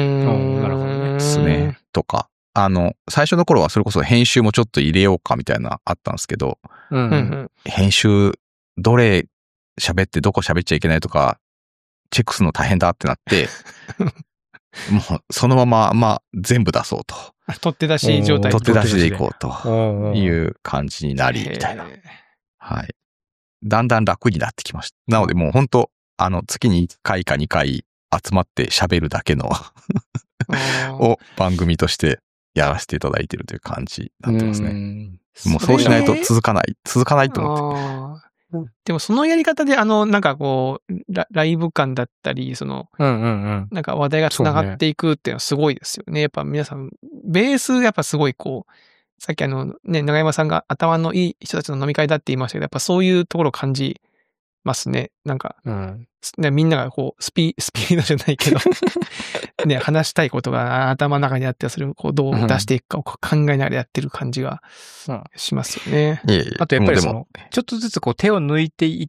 なるほどね。 ですね。とか。あの、最初の頃はそれこそ編集もちょっと入れようかみたいなあったんですけど、 うんうん、 編集、どれ喋ってどこ喋っちゃいけないとか、チェックするの大変だってなって、もうそのまま、まあ、全部出そうと。 取って出し状態取って出しでいこうという感じになり、みたいな。はい。だんだん楽になってきました。なのでもう本当あの、月にいっかいかにかい集まって喋るだけのを番組としてやらせていただいているという感じになってますね。もうそうしないと続かない、続かないと思って。 でもそのやり方であの、なんかこう、ラ, ライブ感だったり、その、 うんうんうん、 なんか話題が繋がっていくっていうのはすごいですよね。やっぱ皆さん、ベースやっぱすごいこう、さっきあのね、長山さんが頭のいい人たちの飲み会だって言いましたけど、やっぱそういうところを感じますね。なんか、 うん、 ね、みんながこう、スピ、スピードじゃないけど、ね、話したいことが頭の中にあって、それをこうどう出していくかを考えながらやってる感じがしますよね。 うん、いえいえあとやっぱりその、ちょっとずつこう手を抜いていって、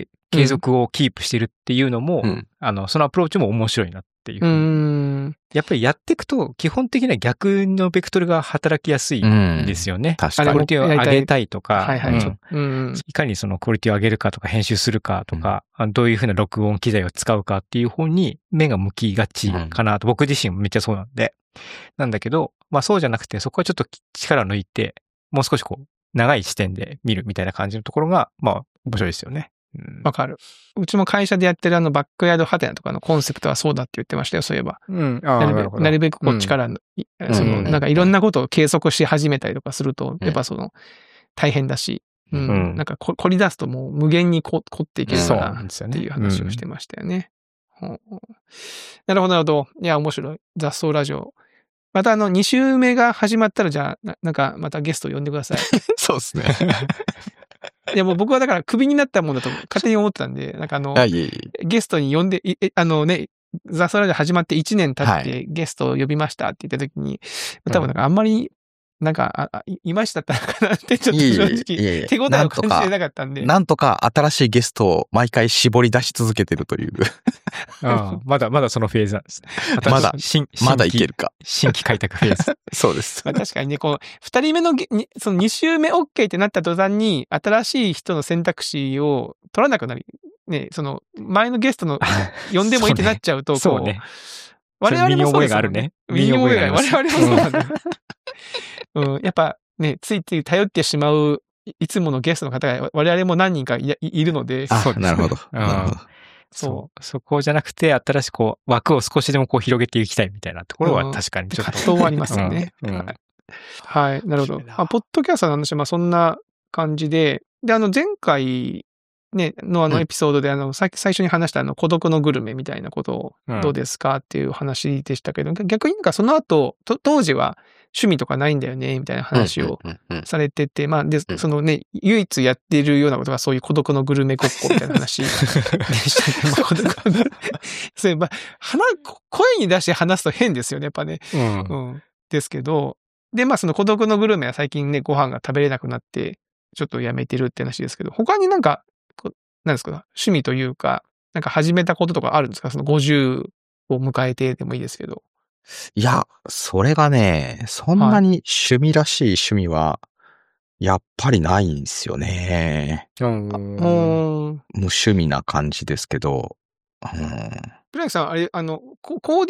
継続をキープしてるっていうのも、うん、あの、そのアプローチも面白いなっていうふうに。 うんやっぱりやっていくと、基本的には逆のベクトルが働きやすいんですよね。 うん、確かに。 クオリティを上げたいとか、 はいはい、 うん、いかにそのクオリティを上げるかとか、編集するかとか、うん、どういうふうな録音機材を使うかっていう方に目が向きがちかなと、うん、僕自身もめっちゃそうなんで。なんだけど、まあそうじゃなくて、そこはちょっと力を抜いて、もう少しこう、長い視点で見るみたいな感じのところが、まあ面白いですよね。 わかる。うちも会社でやってるあのバックヤードハテナとかのコンセプトはそうだって言ってましたよ、そういえば。 うん。 なるべく、なるべくこう力の、うん、その、なんかいろんなことを計測し始めたりとかすると、やっぱその、大変だし、うん。うん、なんかこ凝り出すともう無限に凝っていけるからっていう話をしてましたよね。うん、なるほど、なるほど。いや、面白い。雑草ラジオ。またあの、に週目が始まったらじゃあ、な、なんかまたゲスト呼んでください。 そうですね。 いやもう僕はだからクビになったもんだと勝手に思ってたんで、なんかあの、 いえいえゲストに呼んで、あのね、ザスラジオ始まっていちねん経ってゲストを呼びましたって言った時に、はい、多分なんかあんまり、なんか、あ、いまいちだったのかなってちょっと正直、手応えを感じてなかったんで。 なんとか新しいゲストを毎回絞り出し続けてるという。 ああまだまだそのフェーズなんですね。 まだ、まだいけるか。 新規開拓フェーズ。 そうです。 まあ、確かにね、こう、二人目の、その二週目 OK ってなった途端に、新しい人の選択肢を取らなくなり、ね、その、前のゲストの呼んでもいいってなっちゃうと、 そうね。 我々もそうですよね。身に覚えがあるね。 身に覚えがある。我々もそうなんだ。うん、やっぱね、ついつい頼ってしまう、いつものゲストの方が我々も何人か い, いるので。 あ、そうですね、なるほど。なるほど。 そう。そこじゃなくて、新しくこう、枠を少しでもこう広げていきたいみたいなところは確かにちょっと。 葛藤はありますよね。うんうん、はい。なるほど。あ、ポッドキャストの話はまあそんな感じで、で、あの前回ね、のあのエピソードで、うん、あの、さっき最初に話したあの孤独のグルメみたいなことをどうですかっていう話でしたけど、うん、逆になんかその後、と当時は趣味とかないんだよね、みたいな話をされてて、まあ、で、そのね、唯一やってるようなことがそういう孤独のグルメごっこみたいな話でしたね。まあ、孤独のグルメ。そういえば、声に出して話すと変ですよね、やっぱね。 うん。 うん。ですけど、で、まあその孤独のグルメは最近ね、ご飯が食べれなくなって、ちょっとやめてるって話ですけど、他になんか、なんですか、趣味というか、なんか始めたこととかあるんですか？そのごじゅうを迎えてでもいいですけど。 いや、それがね、そんなに趣味らしい趣味は、やっぱりないんですよね。 うん。 無趣味な感じですけど。うん。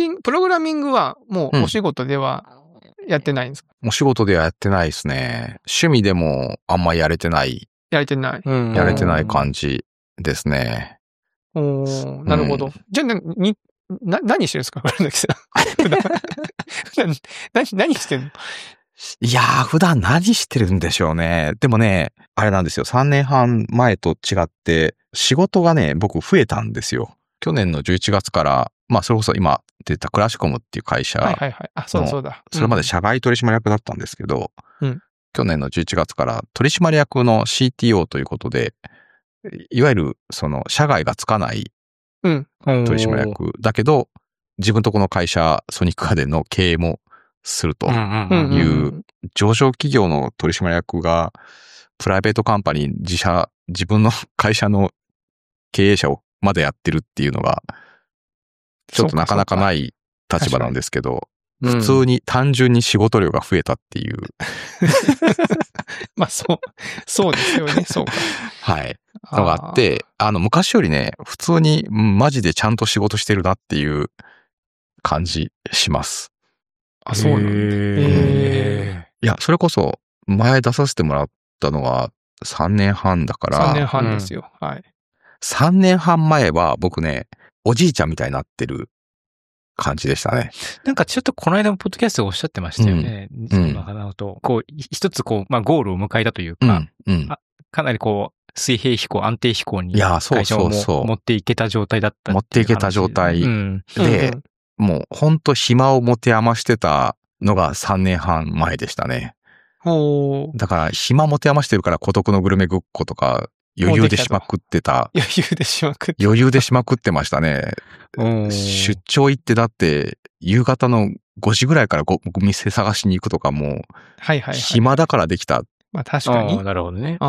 プランクさん、あれ、あの、コーディング、プログラミングはもうお仕事ではやってないんですか？ お仕事ではやってないですね。趣味でもあんまやれてない。 やれてない。 やれてない感じですね。 おー、なるほど。うん、じゃあ、な、に、な、何してるんですか、古崎さん。普段、普段何、何してんの？ いやー、普段何してるんでしょうね。でもね、あれなんですよ。さんねんはん前と違って、仕事がね、僕増えたんですよ。去年のじゅういちがつから、まあ、それこそ今出たクラシコムっていう会社。 はいはいはい。あ、そうだそうだ。 それまで社外取締役だったんですけど、 うん、 去年のじゅういちがつから取締役の シーティーオー ということで、いわゆるその社外がつかない取締役だけど、自分とこの会社ソニック家電の経営もするという上場企業の取締役がプライベートカンパニー自社、自分の会社の経営者をまでやってるっていうのがちょっとなかなかない立場なんですけど、普通に単純に仕事量が増えたっていう。 まあそう、そうですよね、そうか。 はい。のがあって、あの昔よりね、普通にマジでちゃんと仕事してるなっていう感じします。 あ、そうなんだ。へー。いや、それこそ前出させてもらったのはさんねんはんだから。 さんねんはんですよ。うん、はい。 さんねんはん前は僕ね、おじいちゃんみたいになってる感じでしたね。 なんかちょっとこの間のポッドキャストでおっしゃってましたよね。うん、その花と、こう、一つこう、まあゴールを迎えたというか、うんうん、あかなりこう、水平飛行、安定飛行に会社を持っていけた状態だった持っていけた状態で、うんうんもうほんと暇を持て余してたのがさんねんはん前でしたね。だから暇持て余してるから孤独のグルメごっことか余裕でしまくってた。 余裕でしまくって余裕でしまくってましたね。出張行ってだって夕方のごじぐらいからご店探しに行くとかも暇だからできた。 まあ確かに。 なるほどね、 うん。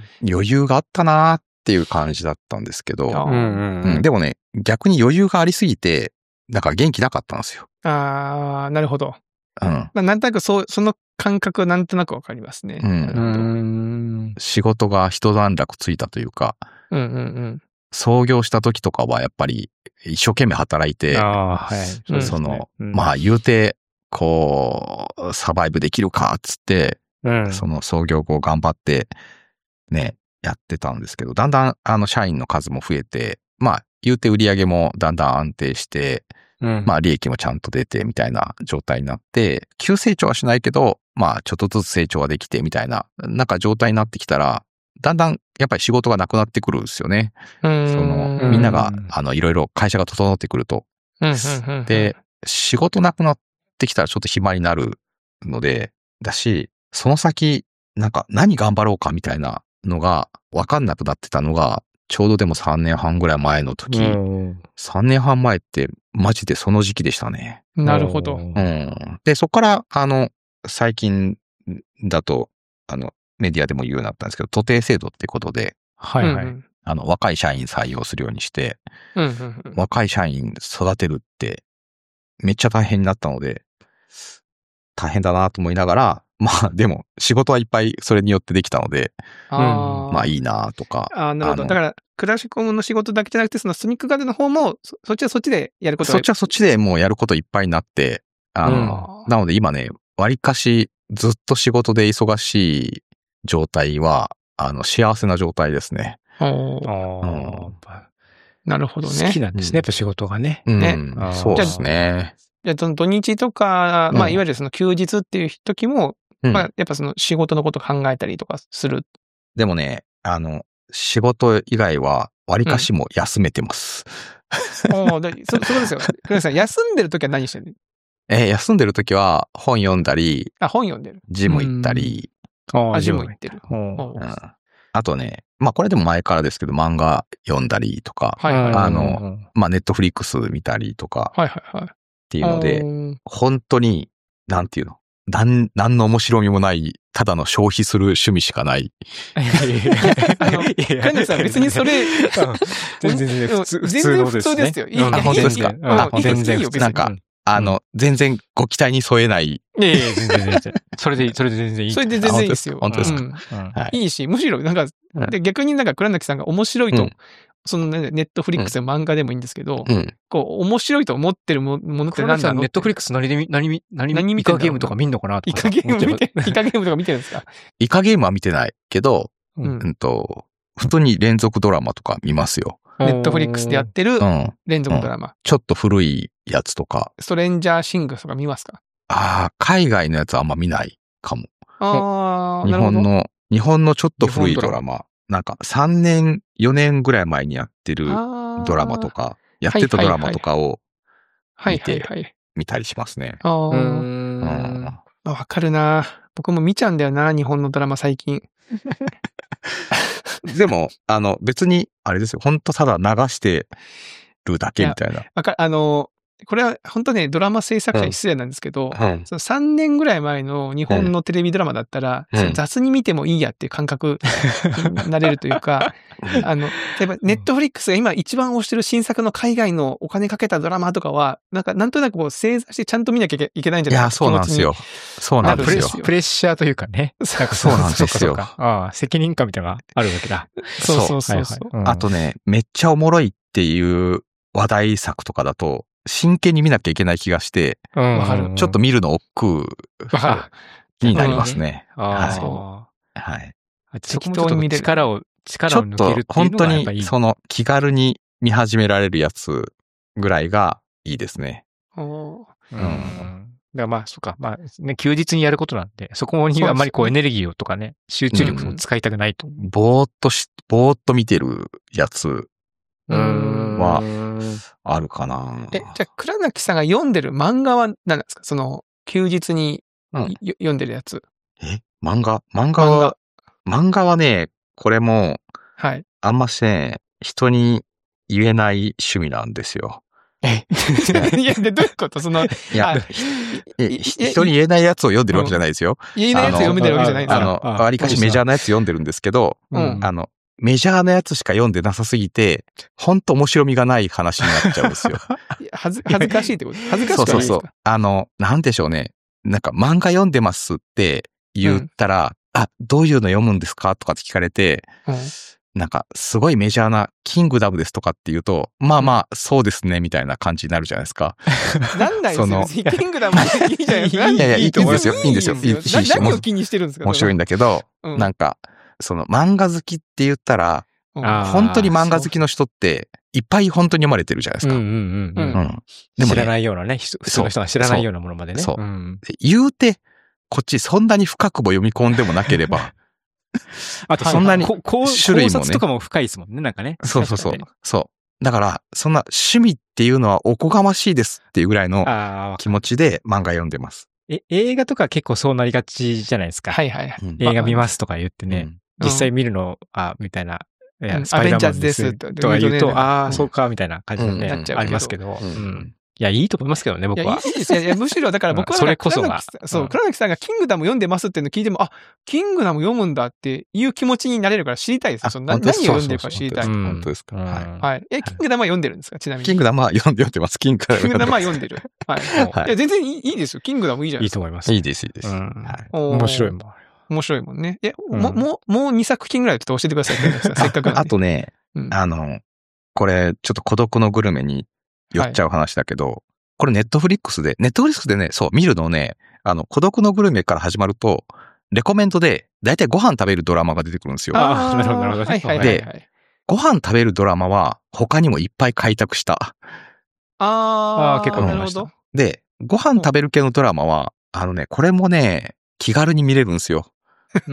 余裕があったなーっていう感じだったんですけど、うんうん、でもね逆に余裕がありすぎてだから元気なかったんですよ。 ああ、なるほど。 うん。 まあ、なんとなくそう、その感覚はなんとなくわかりますね。 うん。仕事が一段落ついたというか、 うんうんうん。 創業した時とかはやっぱり一生懸命働いて、 あはい、 その、うん、まあ言うて、こう、サバイブできるかっつって、うん、その創業後頑張って、ね、やってたんですけど、だんだんあの社員の数も増えて、まあ言うて売り上げもだんだん安定して、うん、まあ利益もちゃんと出てみたいな状態になって、急成長はしないけど、まあちょっとずつ成長はできてみたいな、なんか状態になってきたら、だんだんやっぱり仕事がなくなってくるんですよね。そのみんながあのいろいろ会社が整ってくると。で、仕事なくなってきたらちょっと暇になるので、だし、その先なんか何頑張ろうかみたいなのが分かんなくなってたのが、ちょうどでもさんねんはんぐらい前の時、さんねんはん前ってマジでその時期でしたね。 なるほど。 うん。で、そこから、あの、最近だと、あの、メディアでも言うようになったんですけど、徒弟制度っていうことで、 はいはい。 あの、若い社員採用するようにして、 うんうんうん、 若い社員育てるってめっちゃ大変になったので、大変だなと思いながら、まあでも仕事はいっぱいそれによってできたので、 あまあいいなとか。 ああ、なるほど。だから、クラシコムの仕事だけじゃなくて、そのスニックガーデンの方もそ、そっちはそっちでやることがそっちはそっちでもうやることいっぱいになって、あの、うん、なので今ね、割かしずっと仕事で忙しい状態は、あの、幸せな状態ですね。 うん、なるほどね。 好きなんですね、やっぱ仕事がね。 うん、 ねそうですね。 じゃあ、土日とか、まあ、いわゆるその休日っていう時も、うん、まあ、やっぱその仕事のこと考えたりとかする。 でもね、あの、仕事以外は、割かしも休めてます。 うん、おー、そ、そうですよ。黒木さん、休んでる時は何してるの？ えー、休んでる時は本読んだり、 あ、本読んでる。 ジム行ったり。 あ、ジム行ってる。 うん、あとね、まあこれでも前からですけど、漫画読んだりとか、 はいはい、 あの、まあネットフリックス見たりとか、 はいはいはい。 っていうので、本当に、なんていうの、なん、なんの面白みもない、ただの消費する趣味しかない。 あの、カンジさん別にそれ、 全然全然普通、 全然普通ですよ。いいですか？全然普通。なんか、あの、全然ご期待に添えない。 いやいや、全然全然。それで、それで全然いい。 それで全然いいですよ。 本当ですか？ いいし、むしろ、なんか、で逆になんか倉貫さんが面白いとそのね、ネットフリックスの漫画でもいいんですけど、 うん。 こう、面白いと思ってるものって何だろう。 ネットフリックス何で見、何見、何見、イカゲームとか見んのかなとか。 イカゲーム見て、イカゲームとか見てるんですか？ イカゲームは見てないけど、 うん。 うんと、普通に連続ドラマとか見ますよ。 ネットフリックスでやってる連続ドラマ。 うんうん、ちょっと古いやつとか。 ストレンジャーシングスとか見ますか？ ああ、海外のやつはあんま見ないかも。 ああ、 日本の、日本のちょっと古いドラマ。なんかさんねん、よねんぐらい前にやってるドラマとか、やってたドラマとかを見て、見たりしますね。 ああ。わかるな。僕も見ちゃうんだよな、日本のドラマ最近。 でも、あの、別に、あれですよ。ほんとただ流してるだけみたいな。 わかる、あの、これは本当ね、ドラマ制作者に失礼なんですけど、うん、そのさんねんぐらい前の日本のテレビドラマだったら、うん、その雑に見てもいいやっていう感覚になれるというか、あの、例えばネットフリックスが今一番推してる新作の海外のお金かけたドラマとかは、なんかなんとなくこう正座してちゃんと見なきゃいけないんじゃないですか。 いや、そうなんですよ。そうなんですよ。 プレッシャーというかね。 そうなんですよ。 ああ、責任感みたいなのがあるわけだ。 そうそうそうそう、 はいはいうん。あとね、めっちゃおもろいっていう話題作とかだと、真剣に見なきゃいけない気がして、 うん、 ちょっと見るの億劫になりますね。 うん、ああはい。 そこもちょっと力を、力を抜けるっていうのがやっぱいい。 本当にその気軽に見始められるやつぐらいがいいですね。 おうん。だからまあ、そうか。まあ、ね、休日にやることなんで、そこにあんまりこうエネルギーをとかね、集中力を使いたくないと。 うん、ぼーっとし、ぼーっと見てるやつは、あるかな。 え、じゃあ、倉貫さんが読んでる漫画は何ですか？その、休日に、うん、読んでるやつ。 え漫画漫画は、漫画はね、これも、 はい。 あんましね、人に言えない趣味なんですよ。 えいや、で、どういうことその、 いや、人に言えないやつを読んでるわけじゃないですよ。 言えないやつ読んでるわけじゃないですあの、わりかしメジャーなやつ読んでるんですけど、うん、あの、メジャーなやつしか読んでなさすぎて、ほんと面白みがない話になっちゃうんですよ。 恥ず、恥ずかしいってこと？恥ずかしいってこと？ そうそうそう。あの、なんでしょうね。なんか漫画読んでますって言ったら、うん、あ、どういうの読むんですかとかって聞かれて、うん、なんかすごいメジャーなキングダムですとかって言うと、まあまあ、そうですね、みたいな感じになるじゃないですか。 なんないですよ。キングダムいいじゃないですか。 いやいや、いいと思うんですよ。いいんですよ。いいし、 何を気にしてるんですか？ 面白いんだけど、うん、なんか、その漫画好きって言ったら、本当に漫画好きの人っていっぱい本当に読まれてるじゃないですか。 うんうんうんうん、でもね、知らないようなね、普通の人が知らないようなものまでね。 そう。そううん、言うて、こっちそんなに深くも読み込んでもなければ。 あとそんなに種類もね。考察とかも深いですもんね、なんかね。 そうそうそう。そう。だから、そんな趣味っていうのはおこがましいですっていうぐらいの気持ちで漫画読んでます。 え、映画とか結構そうなりがちじゃないですか。 はいはいはい。 うん、映画見ますとか言ってね、うん、実際見るの、あ、みたいな。いや、スパイダーマンですとか言うと、ああ、そうか、みたいな感じでね、ありますけど。いや、いいと思いますけどね、僕は。 いや、いいですよ。いや、むしろ、だから僕は、 それこそが。 そう、倉貫さんがキングダム読んでますっていうのを聞いても、あ、キングダム読むんだっていう気持ちになれるから知りたいですよ。その何を読んでるか知りたい。 本当ですか。 はい。え、キングダムは読んでるんですか？ちなみに。 キングダムは読んでます。キングダム。 キングダムは読んでる。はい。いや、全然いいですよ。キングダムいいじゃないですか。 いいと思います。 いいです、いいです。 面白いもん。 面白いもんね。え、もう、もう、もうにさく品ぐらいちょっと教えてください。せっかく。 あとね、あの、これ、ちょっと孤独のグルメに寄っちゃう話だけど、これネットフリックスで、ネットフリックスでね、そう、見るのね、あの、孤独のグルメから始まると、レコメントで、だいたいご飯食べるドラマが出てくるんですよ。 ああ、なるほど、なるほど。 はいはいはい。で、 ご飯食べるドラマは、他にもいっぱい開拓した。 ああ、 結構見ました。 で、ご飯食べる系のドラマは、あのね、これもね、気軽に見れるんですよ。 うん。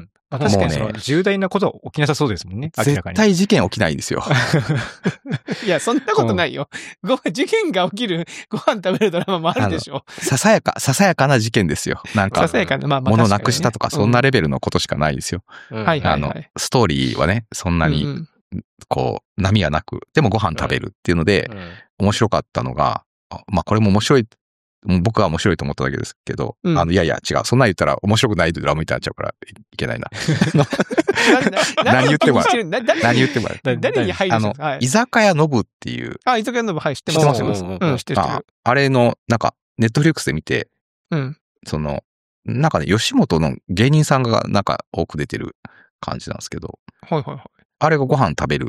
まあ、確かにその重大なことは起きなさそうですもんね。 絶対事件起きないんですよ。 いや、そんなことないよ。ご事件が起きるご飯食べるドラマもあるでしょ。 ささやか、ささやかな事件ですよ。なんか、 ささやかな、まあまあ、 物なくしたとか、そんなレベルのことしかないですよ。 はいはい。 あの、ストーリーはね、そんなに、こう、波はなく、でもご飯食べるっていうので、面白かったのが、まあこれも面白い。僕は面白いと思っただけですけど、うん、あの、いやいや、違う。そんな言ったら面白くないドラマみたいになっちゃうからいけないな。何言っても何言っても誰に入るんですか？ あの、居酒屋ノブっていう。 あ、居酒屋ノブ、はい、知ってます。知ってます。うん、知ってる。 あれの、なんか、ネットフリックスで見て、 うん。 その、なんかね、吉本の芸人さんがなんか多く出てる感じなんですけど、 はいはいはい。 あれがご飯食べる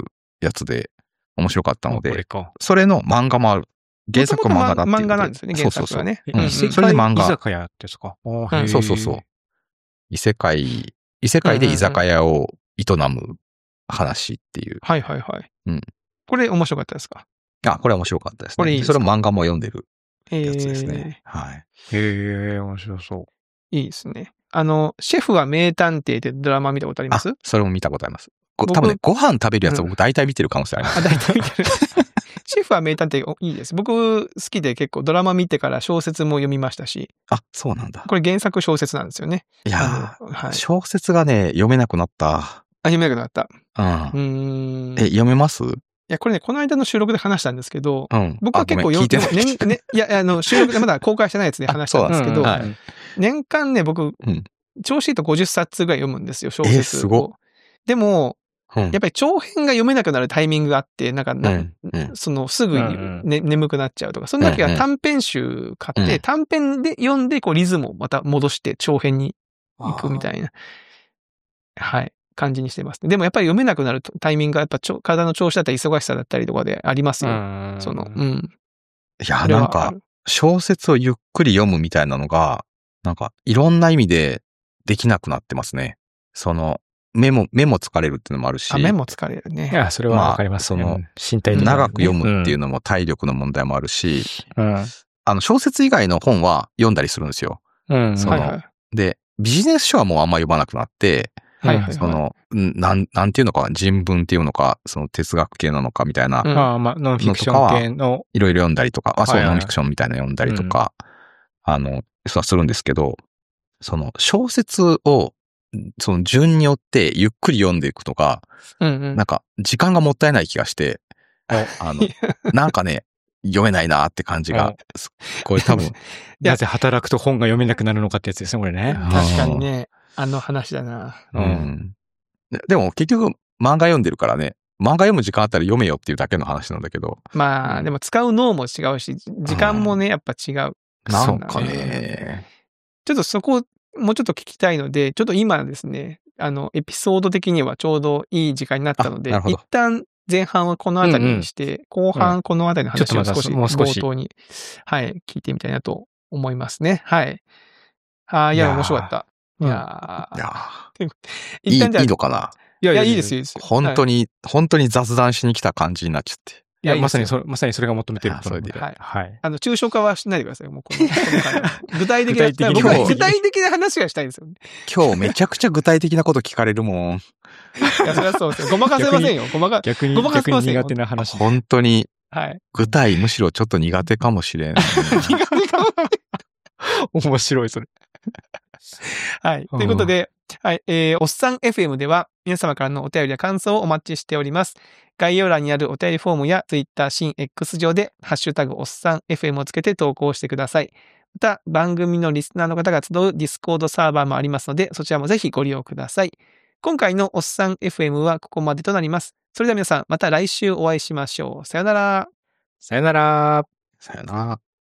やつで面白かったので、 これかそれの漫画もある。原作は漫画だっていう。 漫画なんですよね、原作はね。 そうそうそう。うん、それで漫画。 居酒屋ってやつか。 うん、そうそうそう。異世界、異世界で居酒屋を営む話っていう。 はいはいはい。 うん。 これ面白かったですか？ あ、これ面白かったですね。 これいいですか？ それ漫画も読んでるやつですね。 えー、 はい。 へえ、面白そう。 いいですね。あの、シェフは名探偵ってドラマ見たことあります？ あ、それも見たことあります。多分ね、ご飯食べるやつを僕大体見てる可能性あります。 あ、大体見てる。シェフは名探偵いいです。僕好きで結構ドラマ見てから小説も読みましたし。 あ、そうなんだ。 これ原作小説なんですよね。 いやー、はい、小説がね、読めなくなった。あ、 読めなくなった。 うん。 うーん。 え、読めます？ いや、これね、この間の収録で話したんですけど、 うん、 僕は結構聞いてない。 ねね、いや、あの、収録でまだ公開してないやつで話したんですけど、 はい、 年間ね、僕、うん、調子いいとごじゅっさつぐらい読むんですよ、小説を。 え、すご。 でも、 うん、 やっぱり長編が読めなくなるタイミングがあって、なんかな、うんうん、そのすぐに、ね、眠くなっちゃうとか、その時は短編集買って、うん、短編で読んで、こうリズムをまた戻して長編に行くみたいな、はい、感じにしてます。でもやっぱり読めなくなるタイミングがやっぱ体の調子だったり忙しさだったりとかでありますよ。その、うん。 いや、なんか、小説をゆっくり読むみたいなのが、なんか、いろんな意味でできなくなってますね。その、目も、目も疲れるっていうのもあるし。 あ、目も疲れるね。 いや、それはわかりますね。 まあ、その、身体的に、ね、長く読むっていうのも体力の問題もあるし、うん、あの、小説以外の本は読んだりするんですよ。うん。その、はいはい、で、ビジネス書はもうあんま読まなくなって、はいはいはい、その、なん、なんていうのか、人文っていうのか、その哲学系なのかみたいな。 うん、ああ、まあ、ノンフィクション系の。 いろいろ読んだりとか、あ、そう、はいはい、ノンフィクションみたいなの読んだりとか、うん、あの、そうするんですけど、その、小説を、その順によってゆっくり読んでいくとか、うんうん、なんか時間がもったいない気がして、あの、なんかね、読めないなって感じが、これ多分。 なぜ働くと本が読めなくなるのかってやつですね、これね。 確かにね、あの話だな。 うん。でも結局漫画読んでるからね、漫画読む時間あったら読めよっていうだけの話なんだけど。 まあ、うん、でも使う脳も違うし、時間もね、やっぱ違う。 なんかね。 ちょっとそこ、もうちょっと聞きたいので、ちょっと今ですね、あの、エピソード的にはちょうどいい時間になったので、一旦前半はこのあたりにして、うんうん、後半このあたりの話を少し冒頭に、はい、聞いてみたいなと思いますね。はい。ああ、いや、面白かった。いやー。 いやー。一旦じゃいいのかな？ いやいや、いいです、いいです。 本当に、はい、本当に雑談しに来た感じになっちゃって。 いや、まさにそれ、まさにそれが求めてることなので。 はい。 はい。 あの、抽象化はしないでください。もうこの、この具体的な、具体的僕は具体的な話がしたいんですよね。 今日めちゃくちゃ具体的なこと聞かれるもん。 いや、それはそうですよ。ごまかせませんよ。ごまか、 逆に、 ごまかせませんよ。 苦手な話。 本当に、 はい。 具体、むしろちょっと苦手かもしれない。 苦手かも。 面白い、それ。 はい。ということで、はい。えー、おっさん エフエム では皆様からのお便りや感想をお待ちしております。概要欄にあるお便りフォームや Twitter、新 X 上でハッシュタグおっさん エフエム をつけて投稿してください。また、番組のリスナーの方が集う Discord サーバーもありますので、そちらもぜひご利用ください。今回のおっさん エフエム はここまでとなります。それでは皆さん、また来週お会いしましょう。さよなら。 さよなら。 さよなら。